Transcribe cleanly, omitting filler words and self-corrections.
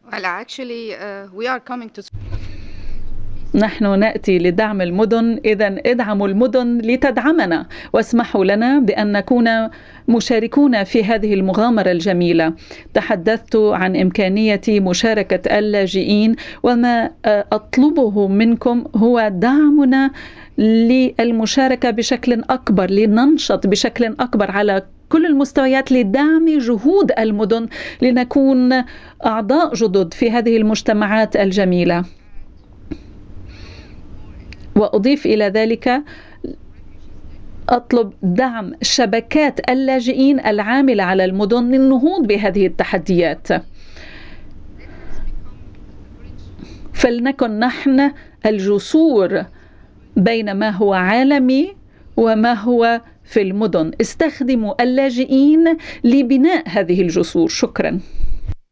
Well, actually, we are coming to. نحن نأتي لدعم المدن، إذن ادعموا المدن لتدعمنا، واسمحوا لنا بأن نكون مشاركون في هذه المغامرة الجميلة. تحدثت عن إمكانية مشاركة اللاجئين، وما أطلبه منكم هو دعمنا للمشاركة بشكل أكبر، لننشط بشكل أكبر على كل المستويات لدعم جهود المدن، لنكون أعضاء جدد في هذه المجتمعات الجميلة. وأضيف إلى ذلك أطلب دعم شبكات اللاجئين العاملة على المدن للنهوض بهذه التحديات. فلنكن نحن الجسور بين ما هو عالمي وما هو في المدن. استخدموا اللاجئين لبناء هذه الجسور. شكرا.